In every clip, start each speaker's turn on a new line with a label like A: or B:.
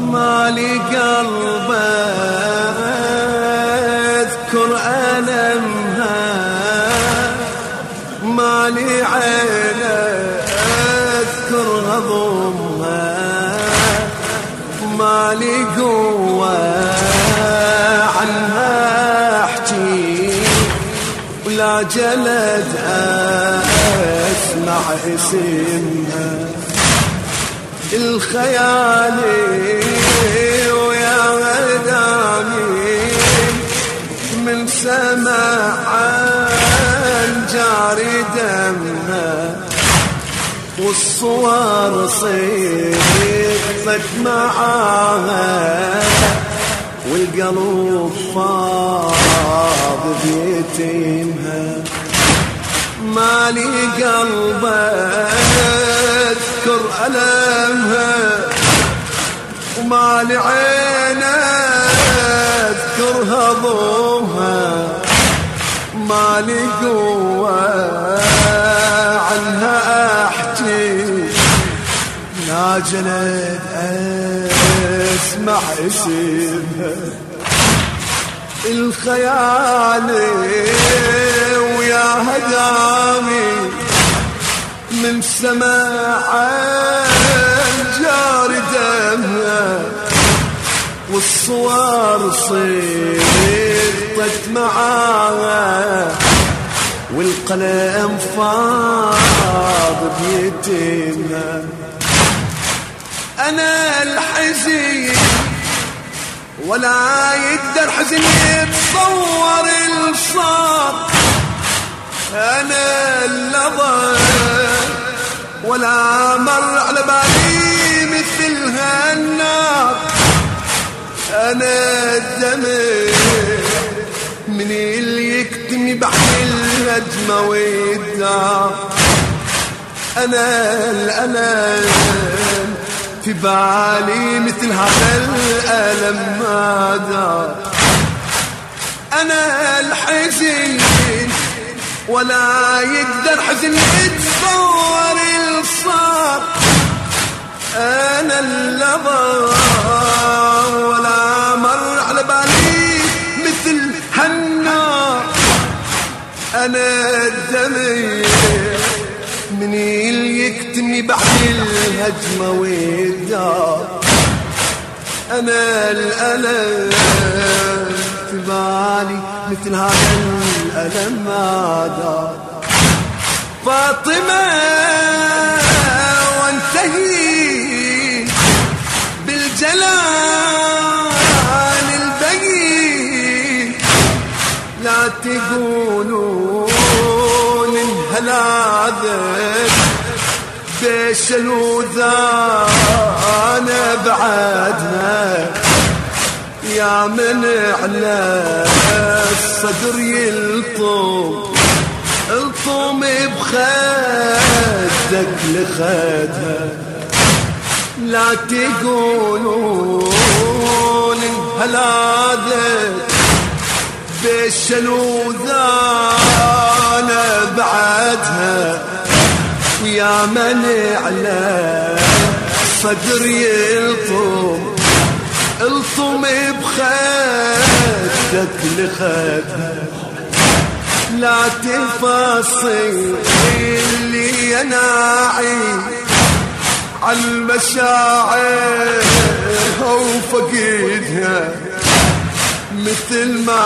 A: مالي قلب اذكر ألمها، مالي عين اذكر هضمها، مالي قوة عنها احكي، ولا جلد اسمع اسمها. الخيالي ويا غدامي من سمع عن جاري دمها، والصور صيفت معاها، والقلب فاض بيتمها. مالي قلب اذكر ألمها، ومالي عين اذكر هضمها، مالي قوة عنها احكي، لا جلد اسمع اسمها. الخيالي ويا هدامي من سماع جاري دمها، والصور صيفت معاها، والقلم فاض بيتمها. أنا الحزين ولا يقدر حزن يتصور الصار، أنا اللظى ولا مر على بالي مثل هالنار، أنا الدمع من اللي يكتمي بحر الهجمة والدار، أنا الألم في بالي مثل هذا الألم ما دار. أنا الحزين ولا يقدر حزن يتصور الصار، أنا اللظى ولا مر على بالي مثل هالنار، أنا الدمع من اللي يكتمي بعد الهجمة والدار، أنا الألم في بالي مثل هذا الألم ما دار. فاطمة وانتهي بالجلال البين، لا تقولون انهلاذت بيشل وذانا بعدها، يا من على الصدر يلطم بخدك لخدها، لا تقولون انهلاذت بيشل وذانا بعدها، يا من على صدر يلطم بخدك لخدها، لا تفاصيل اللي يناعي عالمشاعر وفقيدها، مثل ما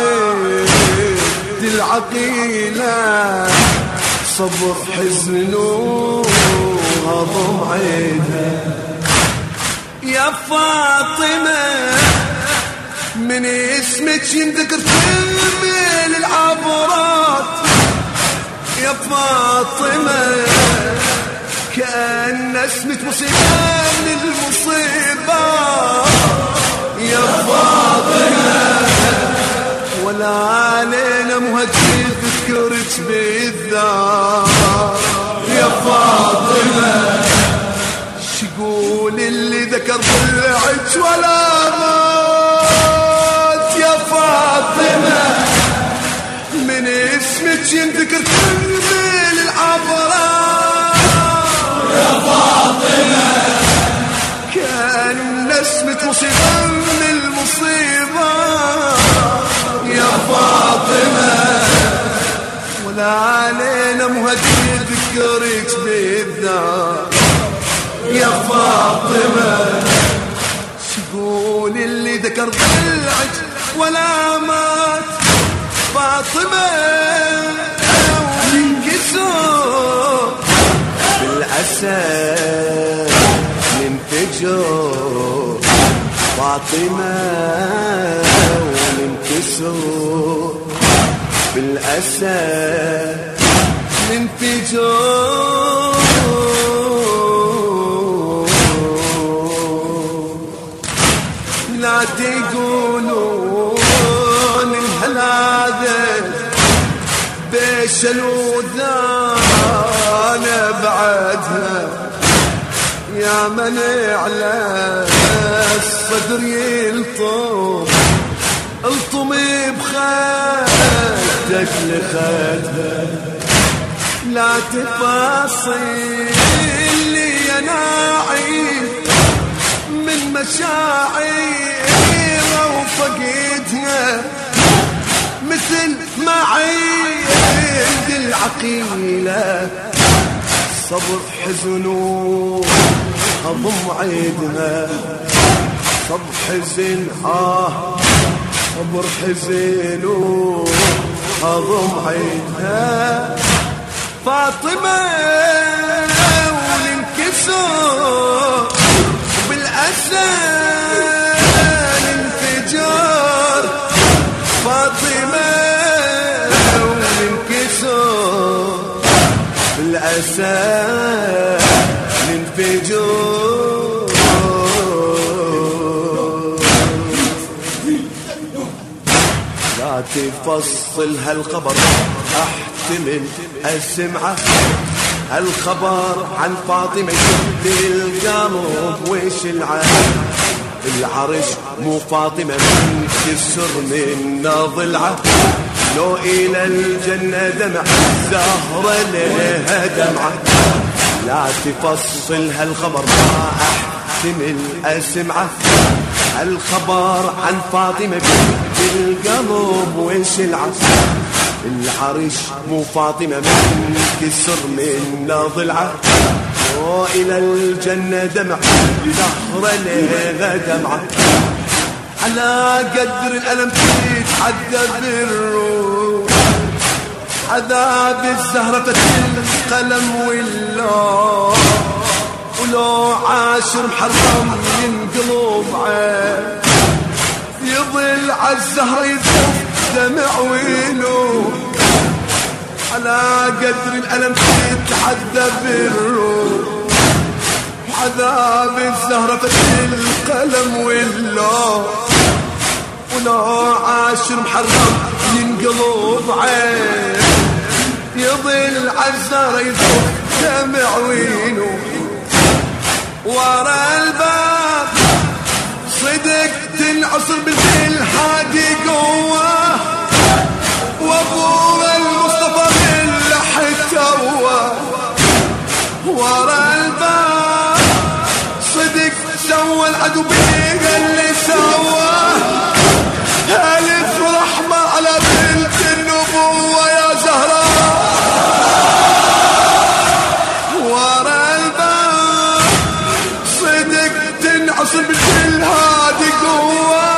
A: عيد العقيلة صبر حزن وهضم عيدها. يا فاطمة من اسمك ينذكر كل العبرات، يا فاطمة كأن اسمك مصيبة من المصيبات، يا فاطمة ولا علينا مهجر تذكرك بالذات، يا فاطمة شقول اللي ذكر ضلعك ولا مات، يا فاطمة من اسمك ينذكر كل العبرات، يا فاطمة كأن نسمة مصيبة من المصيبة يا فاطمة، ولا علينا مهدي ذكرك بالذات يا فاطمة. شقول اللي ذكر ضلعك ولا مات فاطمة، وينكسر بالأسى ننفجر فاطمة، وننكسر بالأسى ننفجر. لا تقولون الهلاذة بيشل وذانا بعدها، يا من على الصدر يلطم الطم بخدك لخدها. لا تفاصيل لي ناعي من مشاعر وفقدها، مثل ما عيد العقيلة صبر حزن أضم عيدها. صبر حزن صبر حزن أضم عيدها فاطمة، وننكسر بالأسى ننفجر فاطمة، وننكسر بالأسى ننفجر. لا تفصل هالخبر احتمل اسمعه، هالخبر عن فاطمة شد القلب وشلعه. العرش مو فاطمة من كسر من ضلعه، لو إلى الجنة دمع الزهرة لها دمعة. لا تفصل هالخبر ما احتمل اسمعه، الخبر عن فاطمة بالقلب وشلعه. العرش مو فاطمة من كسر من ضلعه، وإلى الجنة دمع زهرة لها دمعة. على قدر الألم تتعذب الروح، عذاب الزهرة فتل القلم واللوح، ولو عاشر محرم ينقلب عين، يظل عالزهرة يذوب دمع ونوح. على قدر الألم تتعذب الروح، عذاب الزهرة فتل القلم واللوح، ولو عاشر محرم ينقلب عين، يظل عالزهرة يذوب دمع ونوح. ورا الباب صدق تنعصر بالهادي قوة، وابوه المصطفى باللحد توه. ورا الباب صدق سوى العدو بيه اللي سواه، ألف رحمة على بنت النبوة يا زهراء. ورا الباب صدق تنعصر بالهادي قوة،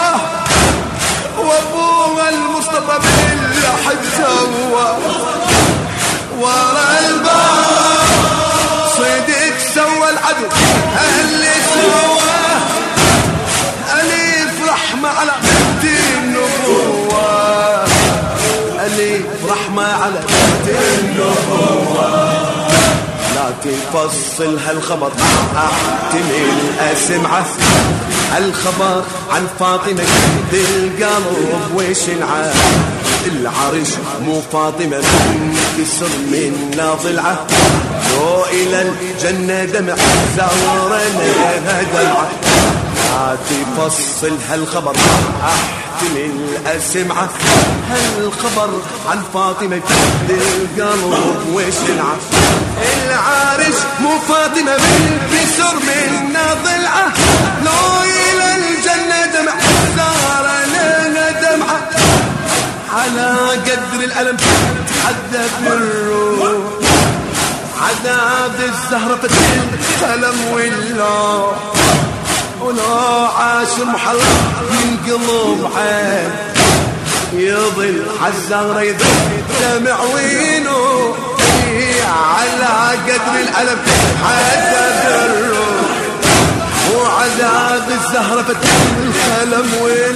A: وابوه المصطفى باللحد سوى. ورا الباب صدق سوى العدو اللي سواه، أليف رحمة على بنت النبوة، أليف رحمة على بنت النبوة. لا تفصل هالخبر احتمل اسمعه، الخبر عن فاطمة بالقلب وشلعه. العرش مو فاطمة من كسر من ضلعه، لو إلى الجنة دمع زهرة لها دمعة. لا عادي فصل هالخبر احتمل اسمعه، هالخبر عن فاطمة يفد القلب وسلعة. العارش مو فاطمة بالبسر منا ضلعة، لو إلى الجنة دمع زار لنا دمعة، على قدر الألم تحدث الروح، عذاب الزهرة فتح القلم والله، ولو عاش محرم من قلوب عين، يظل عالزهرة يظل دمع وينه، على قدر الألم حدد الروح، وعذاب الزهرة فتح القلم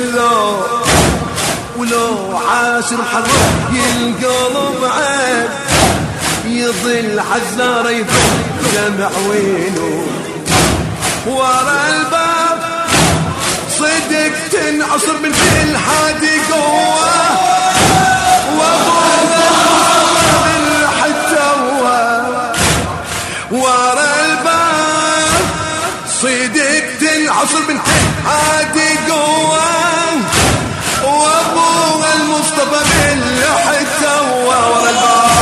A: ولو عاش محرم القلوب عين، يظل عالزهرة يظل دمع وينه. ورا الباب صدق تنعصر من كل حادي قوة، وابوها بالحتوى. ورا الباب صدق تنعصر من كل حادي قوة، وابوها المصطفى بالحتوى. ورا الباب